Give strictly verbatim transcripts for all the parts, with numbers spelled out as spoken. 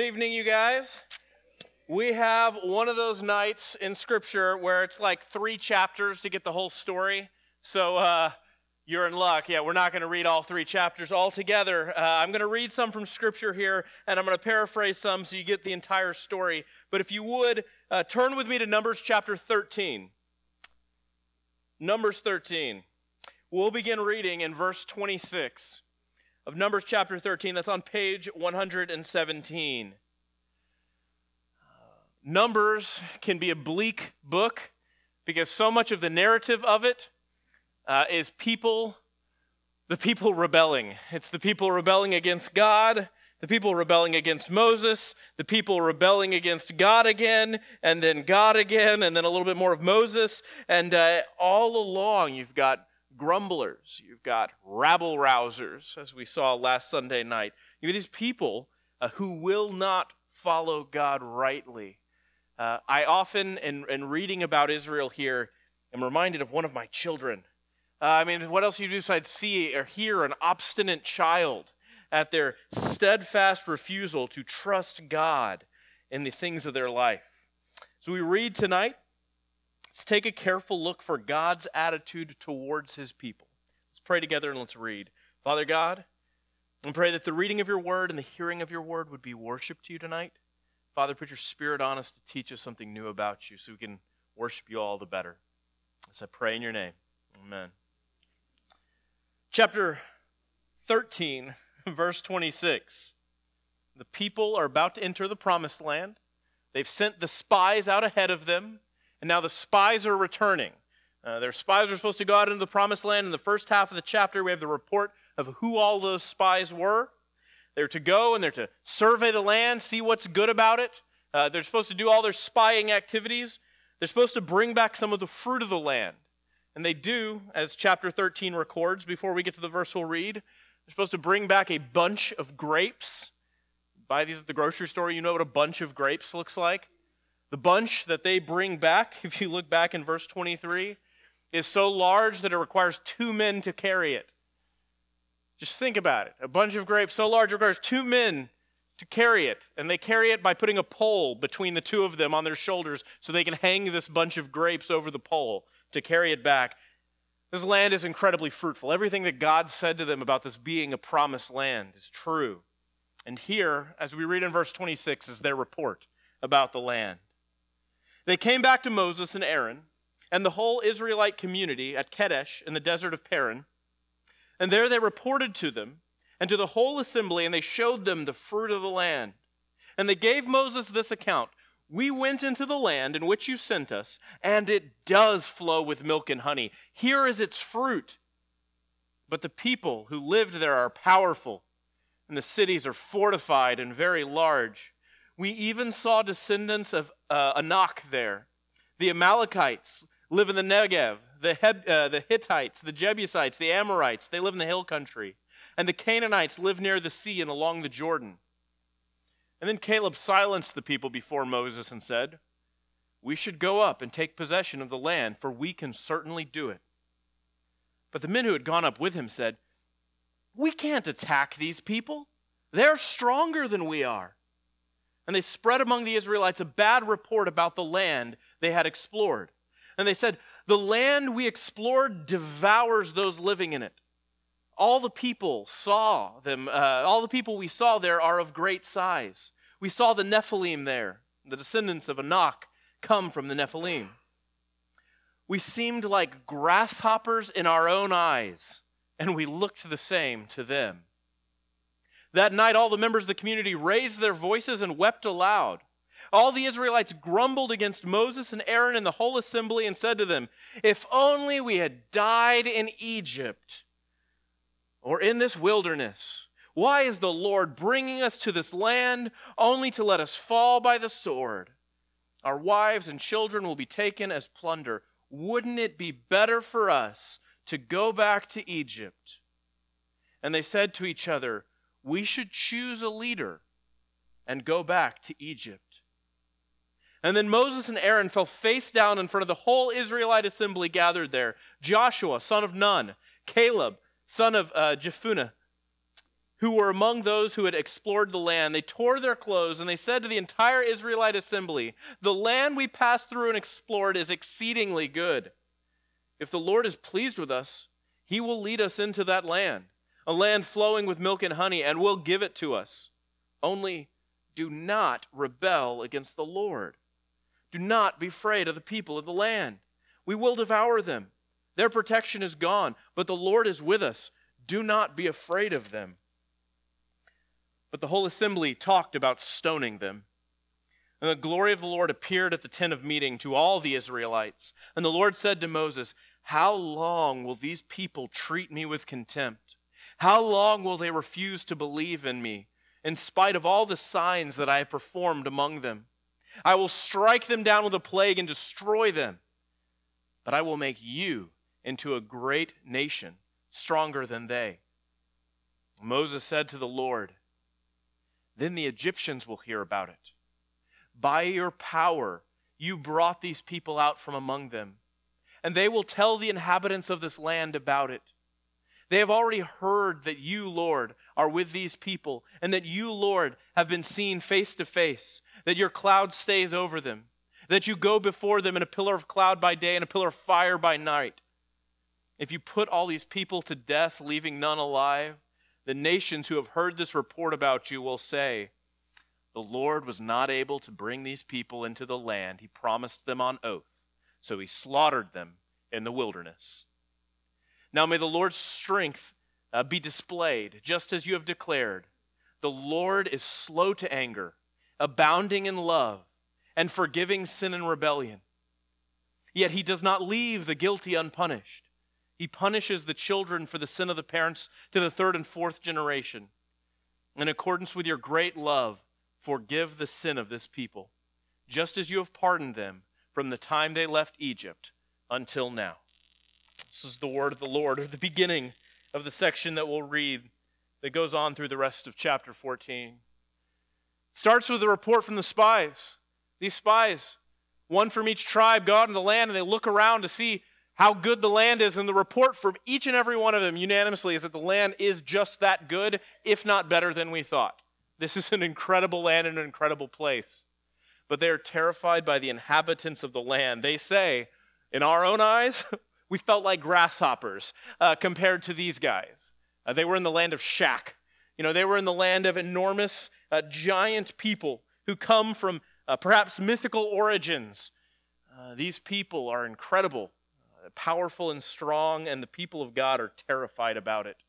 Good evening, you guys. We have one of those nights in Scripture where it's like three chapters to get the whole story. So uh, you're in luck. Yeah, we're not going to read all three chapters all together. Uh, I'm going to read some from Scripture here, and I'm going to paraphrase some so you get the entire story. But if you would, uh, turn with me to Numbers chapter thirteen. Numbers thirteen. We'll begin reading in verse twenty-six. Of Numbers chapter thirteen, that's on page one hundred seventeen. Uh, Numbers can be a bleak book because so much of the narrative of it uh, is people, the people rebelling. It's the people rebelling against God, the people rebelling against Moses, the people rebelling against God again, and then God again, and then a little bit more of Moses. And uh, all along you've got grumblers, you've got rabble-rousers, as we saw last Sunday night. You have these people uh, who will not follow God rightly. Uh, I often, in, in reading about Israel here, am reminded of one of my children. Uh, I mean, what else do you do besides see or hear an obstinate child at their steadfast refusal to trust God in the things of their life? So we read tonight. Let's take a careful look for God's attitude towards his people. Let's pray together and let's read. Father God, I pray that the reading of your word and the hearing of your word would be worship to you tonight. Father, put your spirit on us to teach us something new about you so we can worship you all the better. As I pray in your name, amen. Chapter thirteen, verse twenty-six. The people are about to enter the promised land. They've sent the spies out ahead of them. And now the spies are returning. Uh, their spies are supposed to go out into the promised land. In the first half of the chapter, we have the report of who all those spies were. They're to go and they're to survey the land, see what's good about it. Uh, they're supposed to do all their spying activities. They're supposed to bring back some of the fruit of the land. And they do, as chapter thirteen records, before we get to the verse we'll read. They're supposed to bring back a bunch of grapes. Buy these at the grocery store, you know what a bunch of grapes looks like. The bunch that they bring back, if you look back in verse twenty-three, is so large that it requires two men to carry it. Just think about it. A bunch of grapes so large it requires two men to carry it. And they carry it by putting a pole between the two of them on their shoulders so they can hang this bunch of grapes over the pole to carry it back. This land is incredibly fruitful. Everything that God said to them about this being a promised land is true. And here, as we read in verse twenty-six, is their report about the land. They came back to Moses and Aaron and the whole Israelite community at Kadesh in the desert of Paran. And there they reported to them and to the whole assembly, and they showed them the fruit of the land. And they gave Moses this account. We went into the land in which you sent us, and it does flow with milk and honey. Here is its fruit. But the people who lived there are powerful, and the cities are fortified and very large. We even saw descendants of uh, Anak there. The Amalekites live in the Negev. The, Heb, uh, the Hittites, the Jebusites, the Amorites, they live in the hill country. And the Canaanites live near the sea and along the Jordan. And then Caleb silenced the people before Moses and said, we should go up and take possession of the land, for we can certainly do it. But the men who had gone up with him said, we can't attack these people. They're stronger than we are. And they spread among the Israelites a bad report about the land they had explored. And they said, the land we explored devours those living in it. All the people saw them, uh, all the people we saw there are of great size. We saw the Nephilim there, the descendants of Anak come from the Nephilim. We seemed like grasshoppers in our own eyes, and we looked the same to them. That night, all the members of the community raised their voices and wept aloud. All the Israelites grumbled against Moses and Aaron and the whole assembly and said to them, if only we had died in Egypt or in this wilderness. Why is the Lord bringing us to this land only to let us fall by the sword? Our wives and children will be taken as plunder. Wouldn't it be better for us to go back to Egypt? And they said to each other, we should choose a leader and go back to Egypt. And then Moses and Aaron fell face down in front of the whole Israelite assembly gathered there. Joshua, son of Nun, Caleb, son of uh, Jephunneh, who were among those who had explored the land, they tore their clothes and they said to the entire Israelite assembly, "The land we passed through and explored is exceedingly good. If the Lord is pleased with us, he will lead us into that land, a land flowing with milk and honey, and will give it to us. Only do not rebel against the Lord. Do not be afraid of the people of the land. We will devour them. Their protection is gone, but the Lord is with us. Do not be afraid of them." But the whole assembly talked about stoning them. And the glory of the Lord appeared at the tent of meeting to all the Israelites. And the Lord said to Moses, "How long will these people treat me with contempt? How long will they refuse to believe in me, in spite of all the signs that I have performed among them? I will strike them down with a plague and destroy them. But I will make you into a great nation, stronger than they." Moses said to the Lord, "Then the Egyptians will hear about it. By your power you brought these people out from among them, and they will tell the inhabitants of this land about it. They have already heard that you, Lord, are with these people, and that you, Lord, have been seen face to face, that your cloud stays over them, that you go before them in a pillar of cloud by day and a pillar of fire by night. If you put all these people to death, leaving none alive, the nations who have heard this report about you will say, 'The Lord was not able to bring these people into the land he promised them on oath, so he slaughtered them in the wilderness.' Now may the Lord's strength uh, be displayed, just as you have declared. The Lord is slow to anger, abounding in love, and forgiving sin and rebellion. Yet he does not leave the guilty unpunished. He punishes the children for the sin of the parents to the third and fourth generation. In accordance with your great love, forgive the sin of this people, just as you have pardoned them from the time they left Egypt until now." This is the word of the Lord, or the beginning of the section that we'll read that goes on through the rest of chapter fourteen. It starts with a report from the spies. These spies, one from each tribe, go out in the land, and they look around to see how good the land is, and the report from each and every one of them unanimously is that the land is just that good, if not better than we thought. This is an incredible land and an incredible place. But they are terrified by the inhabitants of the land. They say, in our own eyes, we felt like grasshoppers uh, compared to these guys. Uh, they were in the land of Shak. You know, they were in the land of enormous, uh, giant people who come from uh, perhaps mythical origins. Uh, these people are incredible, powerful and strong, and the people of God are terrified about it.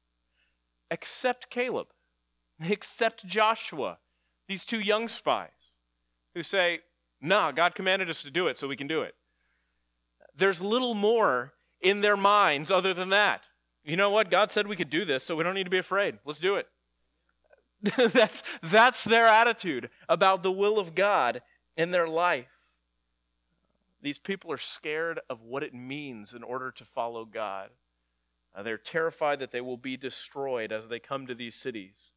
Except Caleb, except Joshua, these two young spies who say, "Nah, God commanded us to do it, so we can do it." There's little more in their minds other than that. You know what? God said we could do this, so we don't need to be afraid. Let's do it. that's, that's their attitude about the will of God in their life. These people are scared of what it means in order to follow God. Uh, they're terrified that they will be destroyed as they come to these cities.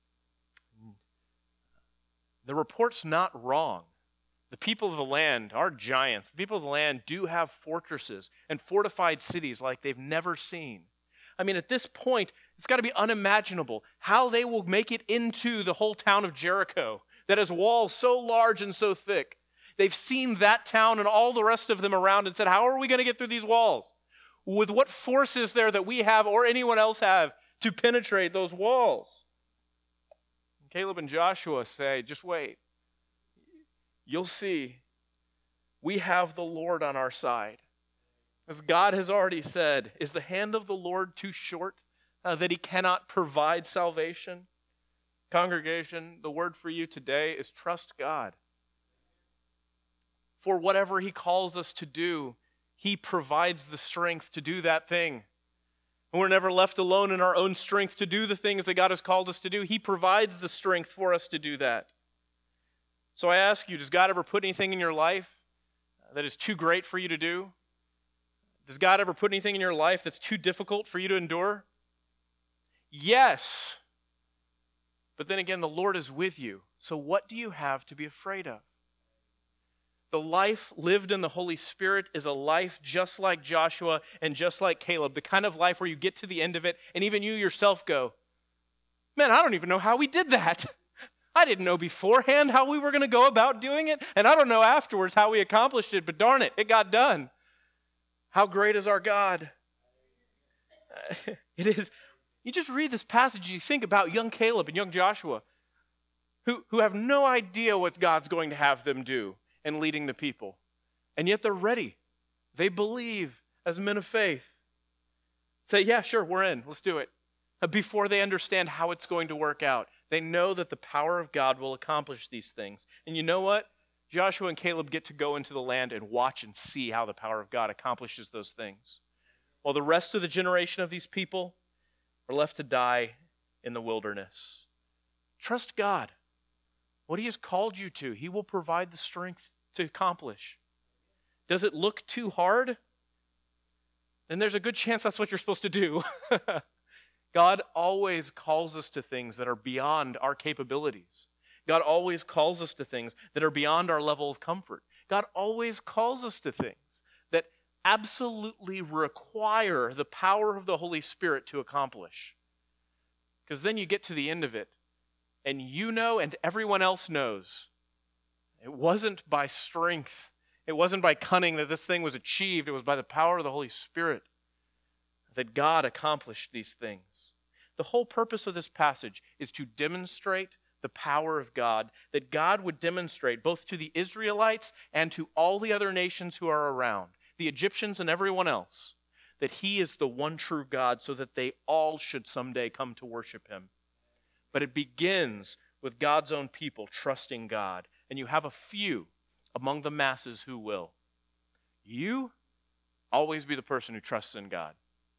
The report's not wrong. The people of the land are giants. The people of the land do have fortresses and fortified cities like they've never seen. I mean, at this point, it's got to be unimaginable how they will make it into the whole town of Jericho that has walls so large and so thick. They've seen that town and all the rest of them around and said, how are we going to get through these walls? With what force is there that we have or anyone else have to penetrate those walls? And Caleb and Joshua say, just wait. You'll see. We have the Lord on our side. As God has already said, is the hand of the Lord too short uh, that he cannot provide salvation? Congregation, the word for you today is trust God. For whatever he calls us to do, he provides the strength to do that thing. And we're never left alone in our own strength to do the things that God has called us to do. He provides the strength for us to do that. So I ask you, does God ever put anything in your life that is too great for you to do? Does God ever put anything in your life that's too difficult for you to endure? Yes. But then again, the Lord is with you. So what do you have to be afraid of? The life lived in the Holy Spirit is a life just like Joshua and just like Caleb, the kind of life where you get to the end of it and even you yourself go, Man, I don't even know how we did that. I didn't know beforehand how we were going to go about doing it, and I don't know afterwards how we accomplished it, but darn it, it got done. How great is our God? Uh, it is. You just read this passage, you think about young Caleb and young Joshua, who, who have no idea what God's going to have them do in leading the people, and yet they're ready. They believe as men of faith. Say, yeah, sure, we're in. Let's do it. Before they understand how it's going to work out. They know that the power of God will accomplish these things. And you know what? Joshua and Caleb get to go into the land and watch and see how the power of God accomplishes those things. While the rest of the generation of these people are left to die in the wilderness. Trust God. What He has called you to, He will provide the strength to accomplish. Does it look too hard? Then there's a good chance that's what you're supposed to do. God always calls us to things that are beyond our capabilities. God always calls us to things that are beyond our level of comfort. God always calls us to things that absolutely require the power of the Holy Spirit to accomplish. Because then you get to the end of it, and you know and everyone else knows it wasn't by strength, it wasn't by cunning that this thing was achieved, it was by the power of the Holy Spirit that God accomplished these things. The whole purpose of this passage is to demonstrate the power of God, that God would demonstrate both to the Israelites and to all the other nations who are around, the Egyptians and everyone else, that He is the one true God so that they all should someday come to worship Him. But it begins with God's own people trusting God, and you have a few among the masses who will. You always be the person who trusts in God.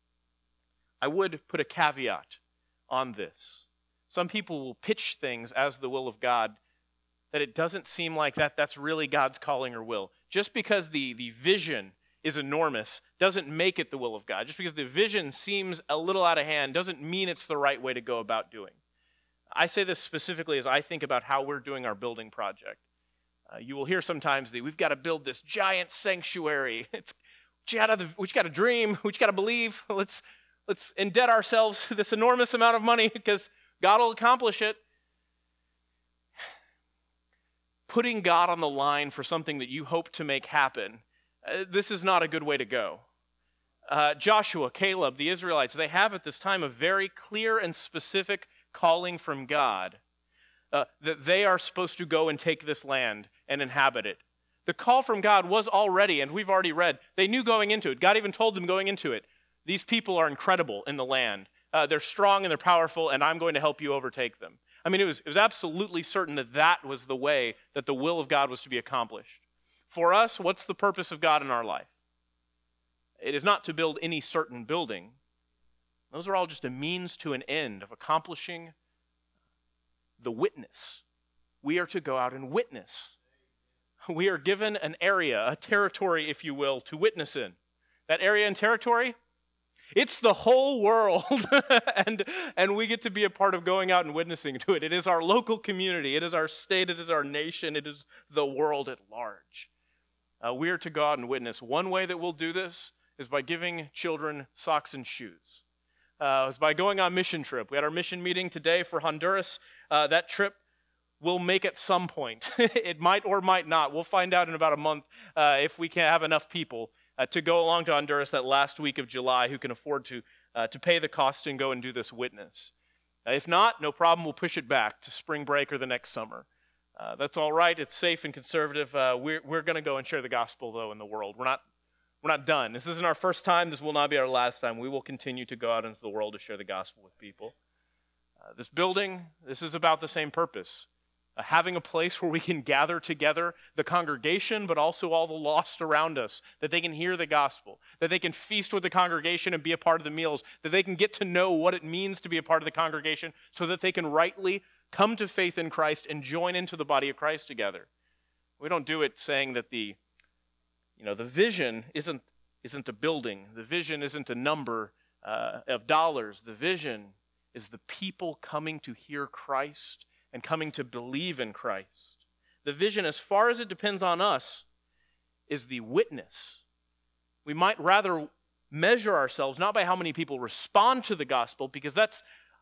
I would put a caveat on this. Some people will pitch things as the will of God that it doesn't seem like that that's really God's calling or will. Just because the, the vision is enormous doesn't make it the will of God. Just because the vision seems a little out of hand doesn't mean it's the right way to go about doing. I say this specifically as I think about how we're doing our building project. Uh, you will hear sometimes that we've got to build this giant sanctuary. It's we got to, we got to dream. We got to believe. Let's Let's indebt ourselves to this enormous amount of money because God will accomplish it. Putting God on the line for something that you hope to make happen, uh, this is not a good way to go. Uh, Joshua, Caleb, the Israelites, they have at this time a very clear and specific calling from God uh, that they are supposed to go and take this land and inhabit it. The call from God was already, and we've already read, they knew going into it. God even told them going into it, these people are incredible in the land. Uh, they're strong and they're powerful, and I'm going to help you overtake them. I mean, it was, it was absolutely certain that that was the way that the will of God was to be accomplished. For us, what's the purpose of God in our life? It is not to build any certain building. Those are all just a means to an end of accomplishing the witness. We are to go out and witness. We are given an area, a territory, if you will, to witness in. That area and territory, it's the whole world, and, and we get to be a part of going out and witnessing to it. It is our local community. It is our state. It is our nation. It is the world at large. Uh, we are to go out and witness. One way that we'll do this is by giving children socks and shoes. Uh, it's by going on mission trip. We had our mission meeting today for Honduras. Uh, that trip will make at some point. It might or might not. We'll find out in about a month uh, if we can have enough people Uh, to go along to Honduras that last week of July who can afford to uh, to pay the cost and go and do this witness. Uh, if not, no problem, we'll push it back to spring break or the next summer. Uh, that's all right, it's safe and conservative. Uh, we're we're going to go and share the gospel, though, in the world. We're not, we're not done. This isn't our first time. This will not be our last time. We will continue to go out into the world to share the gospel with people. Uh, this building, this is about the same purpose. Uh, having a place where we can gather together, the congregation, but also all the lost around us, that they can hear the gospel, that they can feast with the congregation and be a part of the meals, that they can get to know what it means to be a part of the congregation so that they can rightly come to faith in Christ and join into the body of Christ together. We don't do it saying that the, you know, the vision isn't, isn't a building. The vision isn't a number uh, of dollars. The vision is the people coming to hear Christ and coming to believe in Christ. The vision, as far as it depends on us, is the witness. We might rather measure ourselves not by how many people respond to the gospel, because that's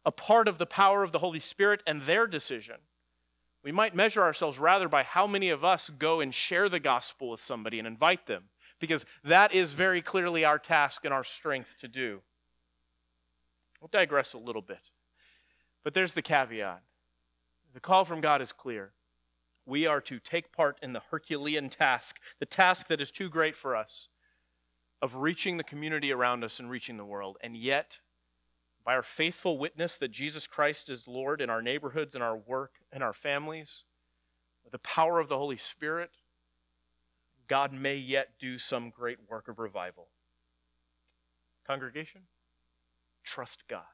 a part of the power of the Holy Spirit and their decision. We might measure ourselves rather by how many of us go and share the gospel with somebody and invite them, because that is very clearly our task and our strength to do. We'll digress a little bit, but there's the caveat. The call from God is clear. We are to take part in the Herculean task, the task that is too great for us, of reaching the community around us and reaching the world. And yet, by our faithful witness that Jesus Christ is Lord in our neighborhoods, in our work, in our families, with the power of the Holy Spirit, God may yet do some great work of revival. Congregation, trust God.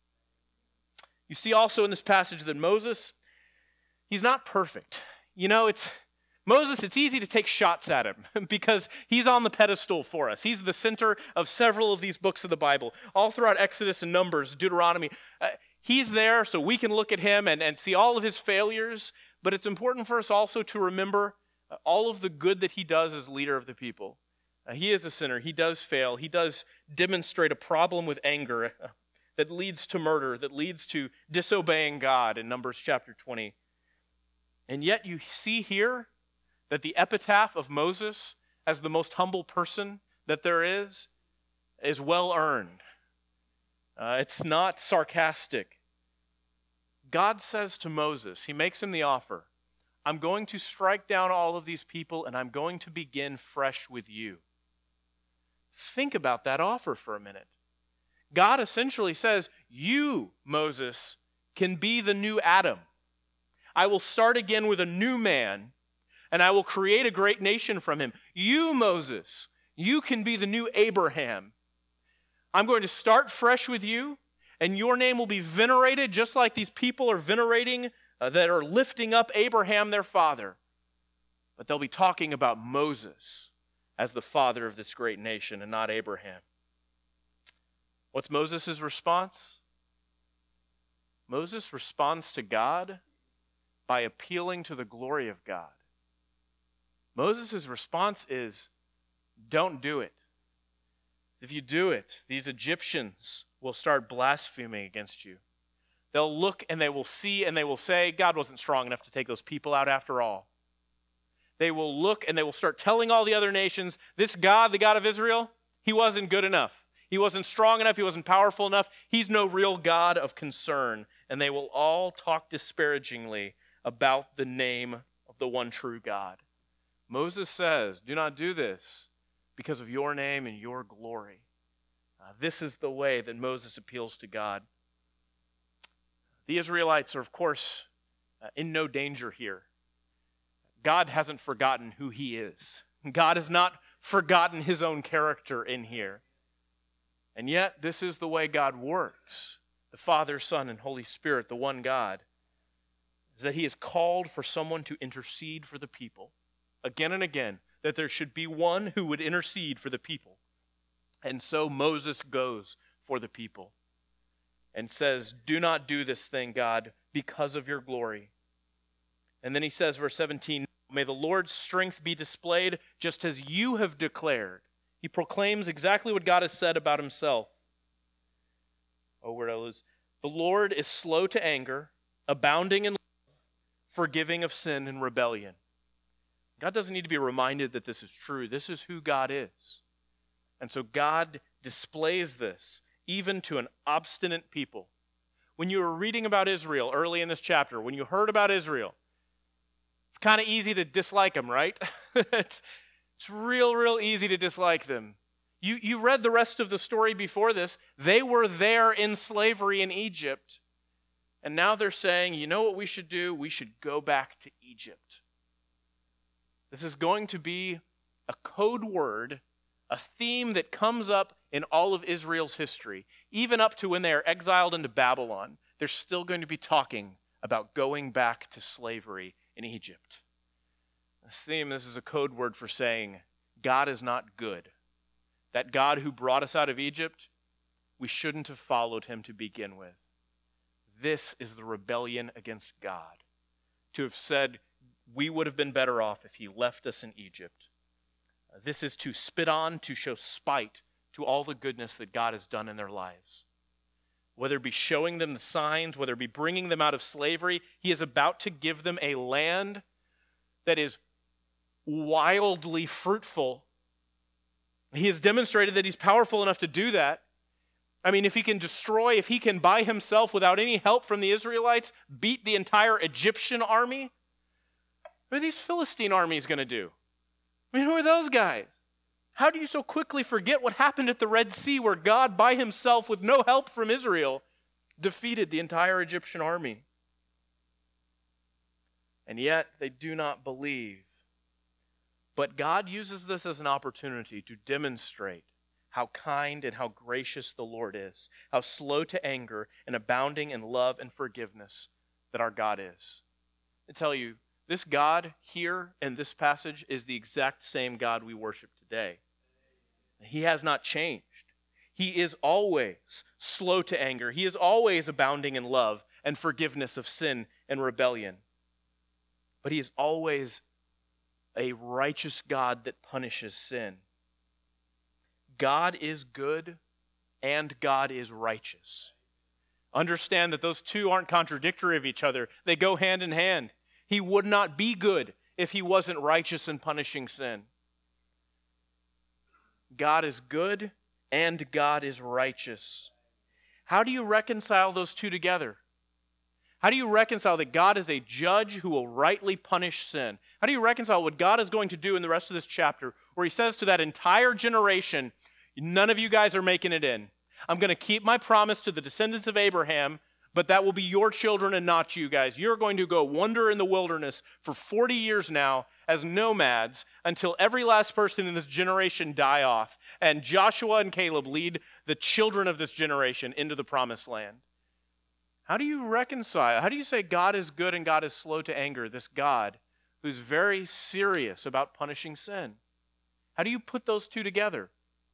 You see also in this passage that Moses, he's not perfect. You know, it's Moses, it's easy to take shots at him because he's on the pedestal for us. He's the center of several of these books of the Bible. All throughout Exodus and Numbers, Deuteronomy, uh, he's there so we can look at him and, and see all of his failures. But it's important for us also to remember uh, all of the good that he does as leader of the people. Uh, he is a sinner. He does fail. He does demonstrate a problem with anger uh, that leads to murder, that leads to disobeying God in Numbers chapter twenty. And yet you see here that the epitaph of Moses as the most humble person that there is is well earned. Uh, it's not sarcastic. God says to Moses, he makes him the offer, I'm going to strike down all of these people and I'm going to begin fresh with you. Think about that offer for a minute. God essentially says, you, Moses, can be the new Adam. I will start again with a new man, and I will create a great nation from him. You, Moses, you can be the new Abraham. I'm going to start fresh with you, and your name will be venerated just like these people are venerating, uh, that are lifting up Abraham, their father. But they'll be talking about Moses as the father of this great nation and not Abraham. What's Moses' response? Moses responds to God by appealing to the glory of God. Moses' response is, don't do it. If you do it, these Egyptians will start blaspheming against you. They'll look and they will see and they will say, God wasn't strong enough to take those people out after all. They will look and they will start telling all the other nations, this God, the God of Israel, he wasn't good enough. He wasn't strong enough. He wasn't powerful enough. He's no real God of concern. And they will all talk disparagingly about the name of the one true God. Moses says, do not do this because of your name and your glory. Uh, this is the way that Moses appeals to God. The Israelites are, of course, uh, in no danger here. God hasn't forgotten who he is. God has not forgotten his own character in here. And yet, this is the way God works. The Father, Son, and Holy Spirit, the one God, is that he has called for someone to intercede for the people. Again and again, that there should be one who would intercede for the people. And so Moses goes for the people and says, do not do this thing, God, because of your glory. And then he says, verse seventeen, may the Lord's strength be displayed just as you have declared. He proclaims exactly what God has said about himself. Oh, where I lose. The Lord is slow to anger, abounding in love, forgiving of sin and rebellion. God doesn't need to be reminded that this is true. This is who God is. And so God displays this even to an obstinate people. When you were reading about Israel early in this chapter, when you heard about Israel, it's kind of easy to dislike them, right? it's, it's real, real easy to dislike them. You, you read the rest of the story before this. They were there in slavery in Egypt. And now they're saying, you know what we should do? We should go back to Egypt. This is going to be a code word, a theme that comes up in all of Israel's history. Even up to when they are exiled into Babylon, they're still going to be talking about going back to slavery in Egypt. This theme, this is a code word for saying God is not good. That God who brought us out of Egypt, we shouldn't have followed him to begin with. This is the rebellion against God. To have said, we would have been better off if he left us in Egypt. Uh, this is to spit on, to show spite to all the goodness that God has done in their lives. whether it be showing them the signs, whether it be bringing them out of slavery. He is about to give them a land that is wildly fruitful. He has demonstrated that he's powerful enough to do that. I mean, if he can destroy, if he can by himself, without any help from the Israelites, beat the entire Egyptian army, what are these Philistine armies going to do? I mean, who are those guys? How do you so quickly forget what happened at the Red Sea, where God by himself, with no help from Israel, defeated the entire Egyptian army? And yet they do not believe. But God uses this as an opportunity to demonstrate how kind and how gracious the Lord is, how slow to anger and abounding in love and forgiveness that our God is. I tell you, this God here in this passage is the exact same God we worship today. He has not changed. He is always slow to anger. He is always abounding in love and forgiveness of sin and rebellion. But he is always a righteous God that punishes sin. God is good and God is righteous. Understand that those two aren't contradictory of each other. They go hand in hand. He would not be good if he wasn't righteous in punishing sin. God is good and God is righteous. How do you reconcile those two together? How do you reconcile that God is a judge who will rightly punish sin? How do you reconcile what God is going to do in the rest of this chapter, where he says to that entire generation, none of you guys are making it in. I'm going to keep my promise to the descendants of Abraham, but that will be your children and not you guys. You're going to go wander in the wilderness for forty years now as nomads until every last person in this generation die off, and Joshua and Caleb lead the children of this generation into the promised land. How do you reconcile? How do you say God is good and God is slow to anger, this God who's very serious about punishing sin? How do you put those two together?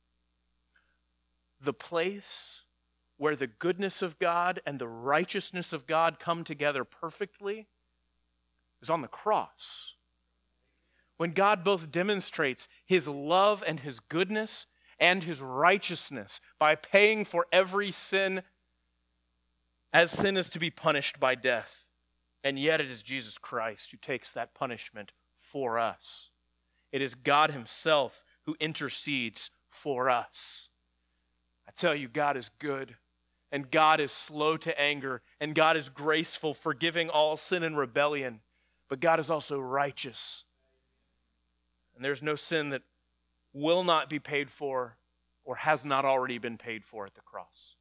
The place where the goodness of God and the righteousness of God come together perfectly is on the cross. When God both demonstrates his love and his goodness and his righteousness by paying for every sin as sin is to be punished by death. And yet it is Jesus Christ who takes that punishment for us. It is God himself who intercedes for us. I tell you, God is good, and God is slow to anger, and God is graceful, forgiving all sin and rebellion. But God is also righteous. And there's no sin that will not be paid for or has not already been paid for at the cross.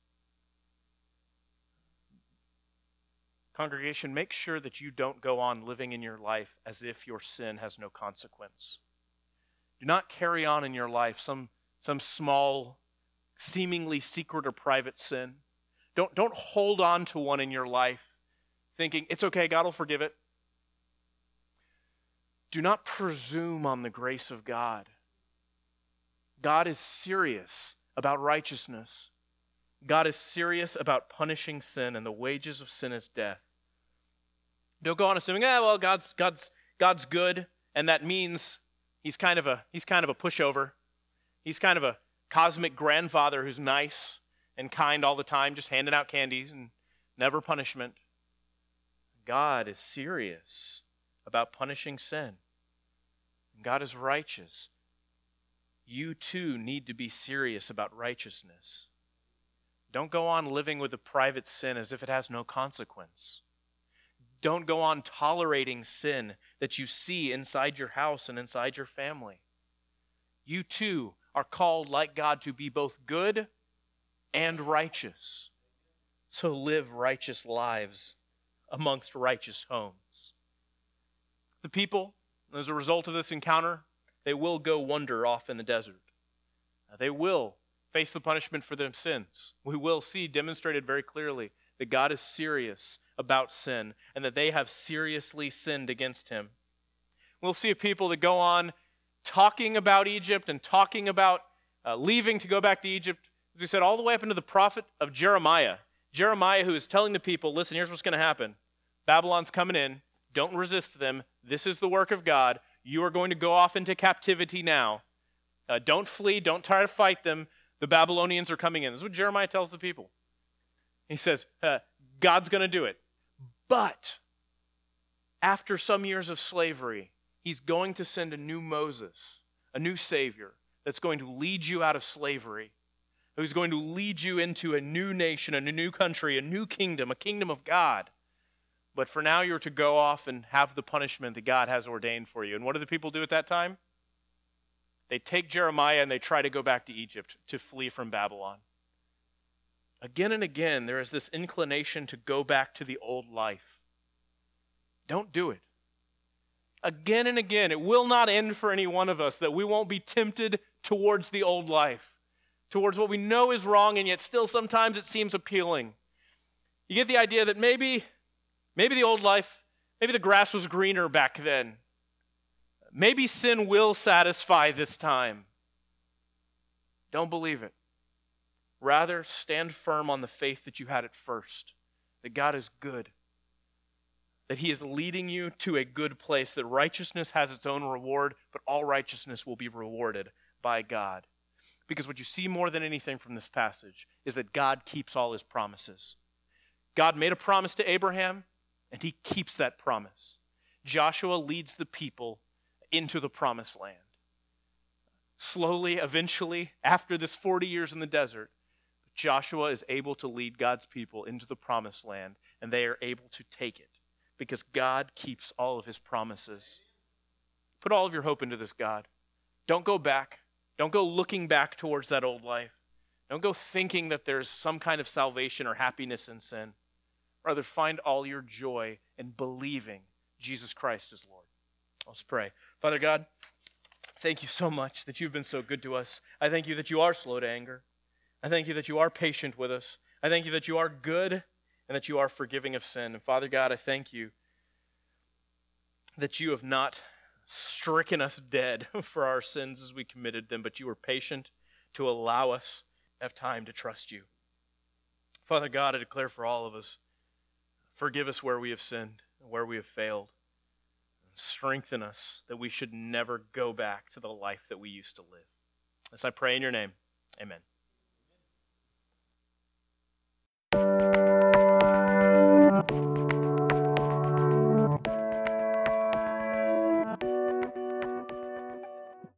Congregation, make sure that you don't go on living in your life as if your sin has no consequence. Do not carry on in your life some, some small, seemingly secret or private sin. Don't, don't hold on to one in your life thinking, it's okay, God will forgive it. Do not presume on the grace of God. God is serious about righteousness. God is serious about punishing sin, and the wages of sin is death. Don't go on assuming, ah, well, God's God's God's good, and that means he's kind of a he's kind of a pushover. He's kind of a cosmic grandfather who's nice and kind all the time, just handing out candies and never punishment. God is serious about punishing sin. God is righteous. You too need to be serious about righteousness. Don't go on living with a private sin as if it has no consequence. Don't go on tolerating sin that you see inside your house and inside your family. You too are called, like God, to be both good and righteous. So live righteous lives amongst righteous homes. The people, as a result of this encounter, they will go wander off in the desert. They will face the punishment for their sins. We will see demonstrated very clearly that God is serious about sin and that they have seriously sinned against him. We'll see a people that go on talking about Egypt and talking about uh, leaving to go back to Egypt, as we said, all the way up into the prophet of Jeremiah. Jeremiah, who is telling the people, listen, here's what's going to happen. Babylon's coming in. Don't resist them. This is the work of God. You are going to go off into captivity now. Uh, don't flee. Don't try to fight them. The Babylonians are coming in. This is what Jeremiah tells the people. He says, uh, God's going to do it. But after some years of slavery, he's going to send a new Moses, a new Savior that's going to lead you out of slavery, who's going to lead you into a new nation, a new country, a new kingdom, a kingdom of God. But for now, you're to go off and have the punishment that God has ordained for you. And what do the people do at that time? They take Jeremiah and they try to go back to Egypt to flee from Babylon. Again and again, there is this inclination to go back to the old life. Don't do it. Again and again, it will not end for any one of us that we won't be tempted towards the old life, towards what we know is wrong, and yet still sometimes it seems appealing. You get the idea that maybe, maybe the old life, maybe the grass was greener back then. Maybe sin will satisfy this time. Don't believe it. Rather, stand firm on the faith that you had at first, that God is good, that he is leading you to a good place, that righteousness has its own reward, but all righteousness will be rewarded by God. Because what you see more than anything from this passage is that God keeps all his promises. God made a promise to Abraham, and he keeps that promise. Joshua leads the people into the promised land. Slowly, eventually, after this forty years in the desert, Joshua is able to lead God's people into the promised land, and they are able to take it because God keeps all of his promises. Put all of your hope into this God. Don't go back. Don't go looking back towards that old life. Don't go thinking that there's some kind of salvation or happiness in sin. Rather, find all your joy in believing Jesus Christ is Lord. Let's pray. Father God, thank you so much that you've been so good to us. I thank you that you are slow to anger. I thank you that you are patient with us. I thank you that you are good and that you are forgiving of sin. And Father God, I thank you that you have not stricken us dead for our sins as we committed them, but you were patient to allow us to have time to trust you. Father God, I declare for all of us, forgive us where we have sinned and where we have failed. Strengthen us that we should never go back to the life that we used to live. As I pray in your name, amen.